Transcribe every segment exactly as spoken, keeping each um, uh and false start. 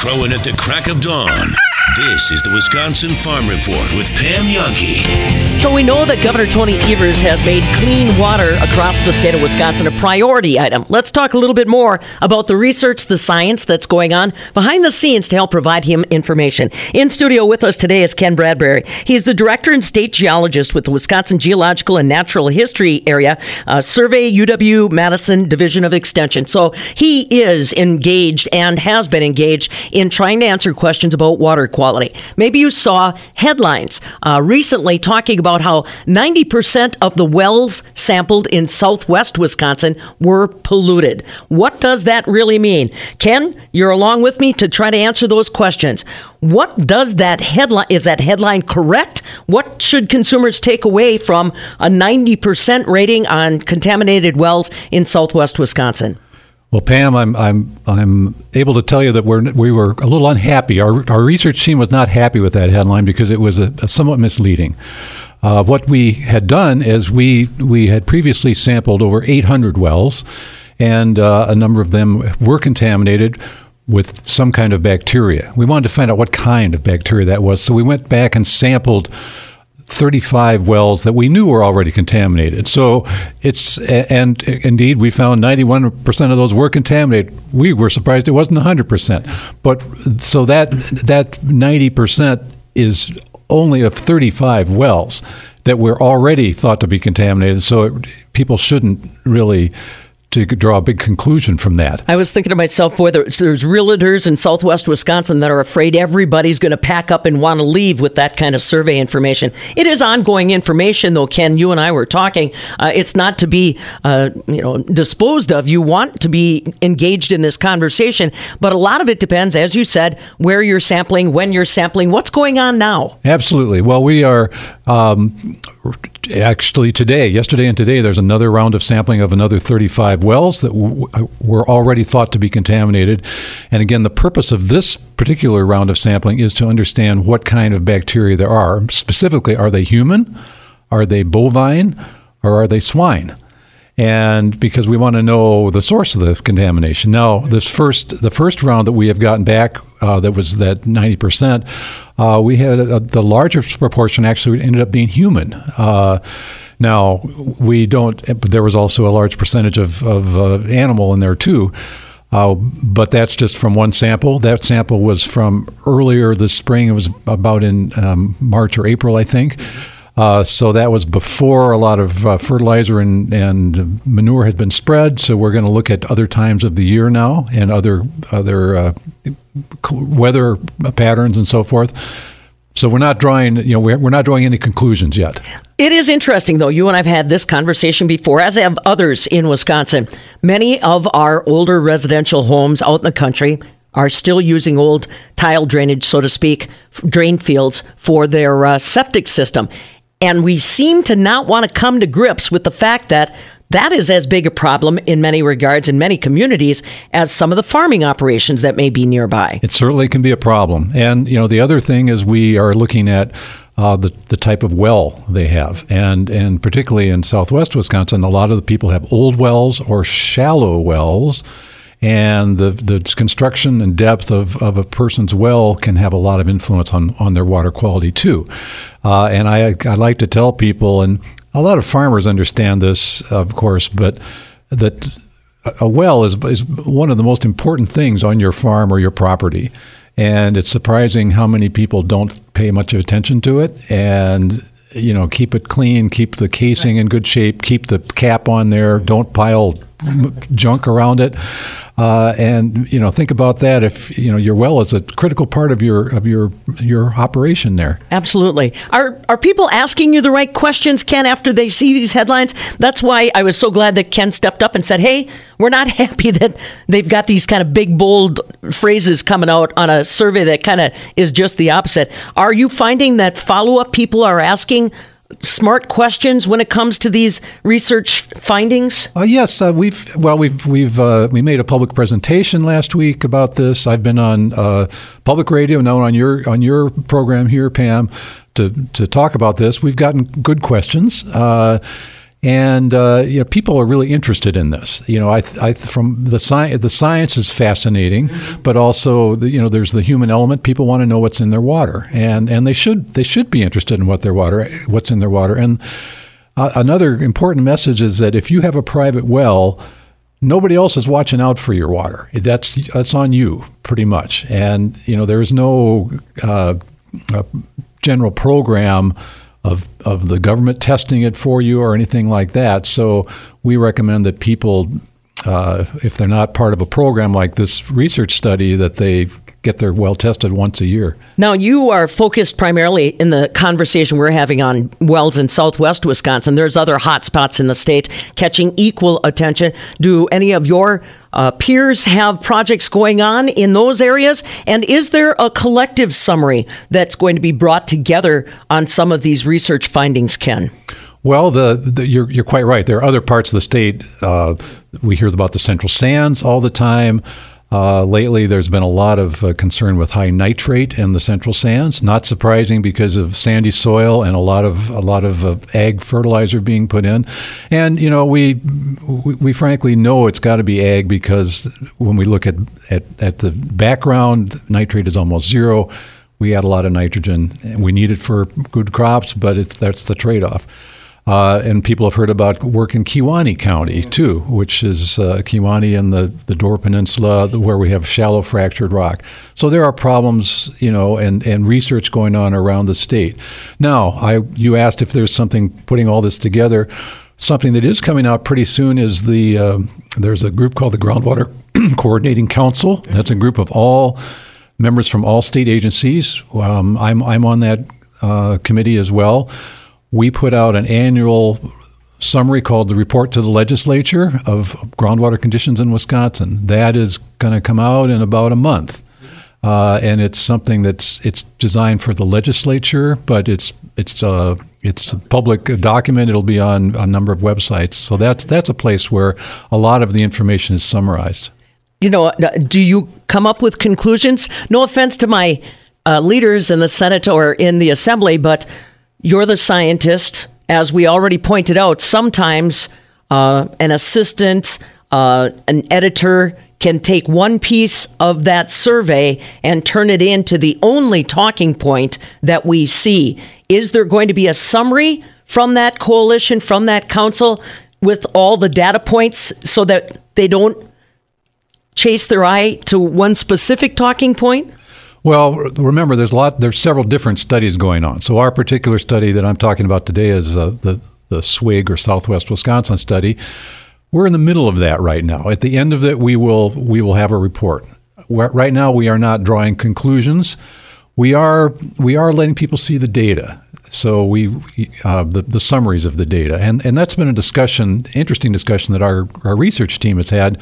crowing at the crack of dawn. This is the Wisconsin Farm Report with Pam Jahnke. So we know that Governor Tony Evers has made clean water across the state of Wisconsin a priority item. Let's talk a little bit more about the research, the science that's going on behind the scenes to help provide him information. In studio with us today is Ken Bradbury. He is the director and state geologist with the Wisconsin Geological and Natural History Area uh, Survey U W-Madison Division of Extension. So he is engaged and has been engaged in trying to answer questions about water quality. Maybe you saw headlines uh, recently talking about how ninety percent of the wells sampled in southwest Wisconsin were polluted. What does that really mean? Ken, you're along with me to try to answer those questions. What does that headline, is that headline correct? What should consumers take away from a ninety percent rating on contaminated wells in southwest Wisconsin? Well, Pam, I'm I'm I'm able to tell you that we're we were a little unhappy. Our our research team was not happy with that headline because it was a, a somewhat misleading. Uh, what we had done is we we had previously sampled over eight hundred wells, and uh, a number of them were contaminated with some kind of bacteria. We wanted to find out what kind of bacteria that was, so we went back and sampled thirty-five wells that we knew were already contaminated. So it's, and indeed, we found ninety-one percent of those were contaminated. We were surprised it wasn't one hundred percent. But so that that ninety percent is only of thirty-five wells that were already thought to be contaminated. So it, people shouldn't really to draw a big conclusion from that. I was thinking to myself, boy, there's, there's realtors in southwest Wisconsin that are afraid everybody's going to pack up and want to leave with that kind of survey information. It is ongoing information, though, Ken. You and I were talking. Uh, it's not to be, uh, you know, disposed of. You want to be engaged in this conversation, but a lot of it depends, as you said, where you're sampling, when you're sampling. What's going on now? Absolutely. Well, we are um, actually today, yesterday and today, there's another round of sampling of another thirty-five wells that w- were already thought to be contaminated. And again, the purpose of this particular round of sampling is to understand what kind of bacteria there are. Specifically, are they human? Are they bovine? Or are they swine? And because we want to know the source of the contamination. Now, this first, the first round that we have gotten back, uh, that was that ninety percent, uh, we had a, the largest proportion actually ended up being human. Uh, now, we don't, there was also a large percentage of, of uh, animal in there too. Uh, but that's just from one sample. That sample was from earlier this spring. It was about in um, March or April, I think. Uh, so that was before a lot of uh, fertilizer and, and manure had been spread. So we're going to look at other times of the year now and other other uh, weather patterns and so forth. So we're not drawing, you know, we're, we're not drawing any conclusions yet. It is interesting, though. You and I've had this conversation before, as have others in Wisconsin. Many of our older residential homes out in the country are still using old tile drainage, so to speak, drain fields for their uh, septic system. And we seem to not want to come to grips with the fact that that is as big a problem in many regards in many communities as some of the farming operations that may be nearby. It certainly can be a problem. And, you know, the other thing is we are looking at uh, the, the type of well they have. And, and particularly in southwest Wisconsin, a lot of the people have old wells or shallow wells. And the the construction and depth of, of a person's well can have a lot of influence on, on their water quality, too. Uh, and I, I like to tell people, and a lot of farmers understand this, of course, but that a well is, is one of the most important things on your farm or your property. And it's surprising how many people don't pay much attention to it. And you know, keep it clean, keep the casing in good shape, keep the cap on there, don't pile junk around it. Uh, and, you know, think about that if, you know, your well is a critical part of your of your your operation there. Absolutely. Are are people asking you the right questions, Ken, after they see these headlines? That's why I was so glad that Ken stepped up and said, hey, we're not happy that they've got these kind of big, bold phrases coming out on a survey that kind of is just the opposite. Are you finding that follow-up people are asking smart questions when it comes to these research findings? Uh, yes, uh, we've well we've we've uh, we made a public presentation last week about this. I've been on uh, public radio, now on your on your program here, Pam, to to talk about this. We've gotten good questions. Uh, And uh, you know, people are really interested in this. You know, I, I from the science, the science is fascinating, but also the, you know, there's the human element. People want to know what's in their water, and and they should they should be interested in what their water, what's in their water. And uh, another important message is that if you have a private well, nobody else is watching out for your water. That's that's on you, pretty much. And you know, there is no uh, uh, general program of of the government testing it for you or anything like that. So we recommend that people, uh, if they're not part of a program like this research study, that they get their well tested once a year. Now, you are focused primarily in the conversation we're having on wells in southwest Wisconsin. There's other hot spots in the state catching equal attention. Do any of your uh, peers have projects going on in those areas? And is there a collective summary that's going to be brought together on some of these research findings, Ken? Well, the, the you're you're quite right. There are other parts of the state. Uh, we hear about the Central Sands all the time. Uh, lately, there's been a lot of uh, concern with high nitrate in the Central Sands. Not surprising because of sandy soil and a lot of a lot of uh, ag fertilizer being put in. And you know, we we, we frankly know it's got to be ag because when we look at, at at the background, nitrate is almost zero. We add a lot of nitrogen. We need it for good crops, but it's, that's the trade-off. Uh, and people have heard about work in Kewaunee County, too, which is uh, Kewaunee and the, the Door Peninsula, where we have shallow fractured rock. So there are problems, you know, and, and research going on around the state. Now, I you asked if there's something putting all this together. Something that is coming out pretty soon is the uh, there's a group called the Groundwater Coordinating Council. That's a group of all members from all state agencies. Um, I'm I'm on that uh, committee as well. We put out an annual summary called the Report to the Legislature of Groundwater Conditions in Wisconsin. That is going to come out in about a month. Uh, and it's something that's it's designed for the legislature, but it's it's uh, it's a public document. It'll be on a number of websites. So that's that's a place where a lot of the information is summarized. You know, do you come up with conclusions? No offense to my uh, leaders in the Senate or in the Assembly, but you're the scientist. As we already pointed out, sometimes uh, an assistant, uh, an editor can take one piece of that survey and turn it into the only talking point that we see. Is there going to be a summary from that coalition, from that council, with all the data points so that they don't chase their eye to one specific talking point? Well, remember, there's a lot. There's several different studies going on. So our particular study that I'm talking about today is uh, the the SWIG or Southwest Wisconsin study. We're in the middle of that right now. At the end of it, we will we will have a report. We're, right now, we are not drawing conclusions. We are we are letting people see the data. So we uh, the the summaries of the data, and and that's been a discussion, interesting discussion that our our research team has had.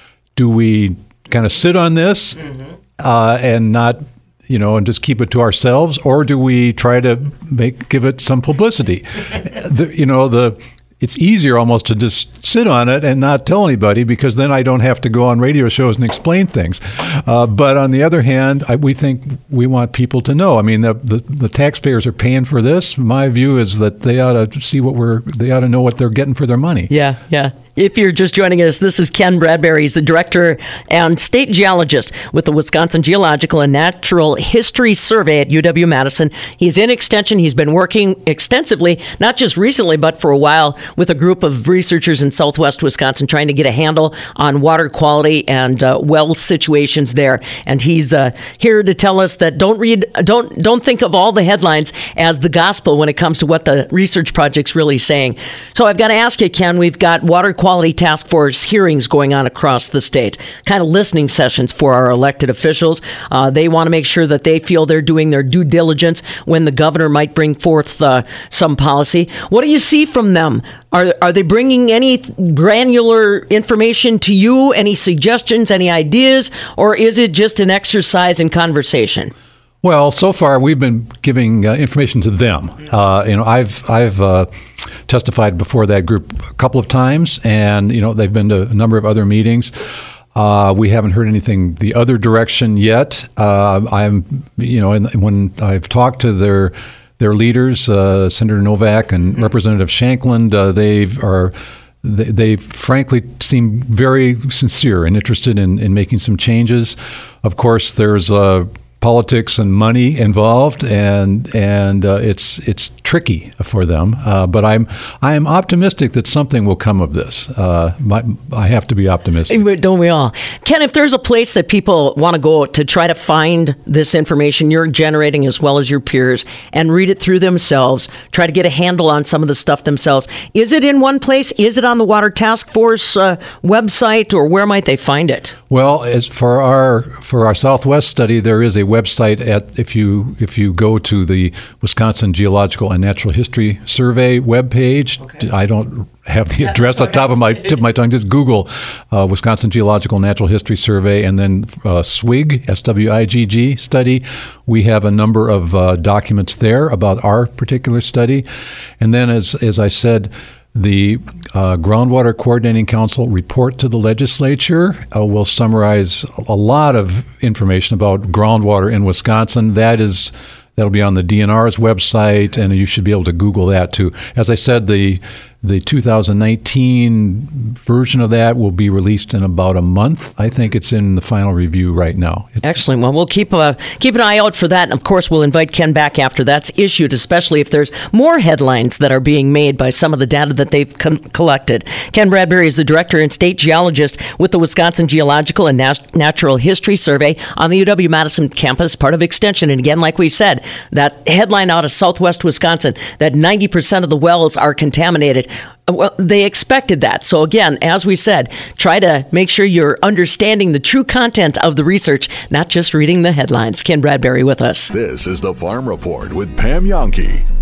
Do we kind of sit on this? Mm-hmm. Uh, and not, you know, and just keep it to ourselves, or do we try to make give it some publicity? the, you know, the it's easier almost to just sit on it and not tell anybody, because then I don't have to go on radio shows and explain things. Uh, but on the other hand, I, we think we want people to know. I mean, the, the the taxpayers are paying for this. My view is that they ought to see what we're they ought to know what they're getting for their money. Yeah, yeah. If you're just joining us, this is Ken Bradbury. He's the director and state geologist with the Wisconsin Geological and Natural History Survey at U W-Madison. He's in Extension. He's been working extensively, not just recently, but for a while, with a group of researchers in southwest Wisconsin trying to get a handle on water quality and uh, well situations there. And he's uh, here to tell us that don't read, don't don't think of all the headlines as the gospel when it comes to what the research project's really saying. So I've got to ask you, Ken, we've got water quality Quality Task Force hearings going on across the state, kind of listening sessions for our elected officials. Uh, they want to make sure that they feel they're doing their due diligence when the governor might bring forth uh, some policy. What do you see from them? Are are they bringing any granular information to you, any suggestions, any ideas, or is it just an exercise in conversation? Well, so far we've been giving uh, information to them. Uh, you know, I've I've uh, testified before that group a couple of times, and you know they've been to a number of other meetings. Uh, we haven't heard anything the other direction yet. Uh, I'm, you know, and when I've talked to their their leaders, uh, Senator Novak and mm-hmm. Representative Shankland, uh, they are. They, they frankly seem very sincere and interested in, in making some changes. Of course, there's uh, politics and money involved, and and uh, it's it's tricky for them. Uh, but I'm I am optimistic that something will come of this. Uh, my, I have to be optimistic. Don't we all? Ken, if there's a place that people want to go to try to find this information you're generating as well as your peers and read it through themselves, try to get a handle on some of the stuff themselves, is it in one place? Is it on the Water Task Force uh, website, or where might they find it? Well, as for our for our Southwest study, there is a website at if you if you go to the Wisconsin Geological and Natural History Survey webpage. Okay. I don't have the address on top of my tip of my tongue. Just Google uh, Wisconsin Geological and Natural History Survey, and then uh, S W I G, S W I G G study. We have a number of uh, documents there about our particular study, and then as as I said, the uh, Groundwater Coordinating Council report to the legislature uh, will summarize a lot of information about groundwater in Wisconsin. That is, that'll be on the D N R's website, and you should be able to Google that too. As I said, the the two thousand nineteen version of that will be released in about a month. I think it's in the final review right now. Excellent. Well, we'll keep uh, keep an eye out for that. And of course, we'll invite Ken back after that's issued, especially if there's more headlines that are being made by some of the data that they've con- collected. Ken Bradbury is the director and state geologist with the Wisconsin Geological and Nat- Natural History Survey on the U W-Madison campus, part of Extension. And again, like we said, that headline out of Southwest Wisconsin, that ninety percent of the wells are contaminated. Well, they expected that. So again, as we said, try to make sure you're understanding the true content of the research, not just reading the headlines. Ken Bradbury with us. This is the Farm Report with Pam Jahnke.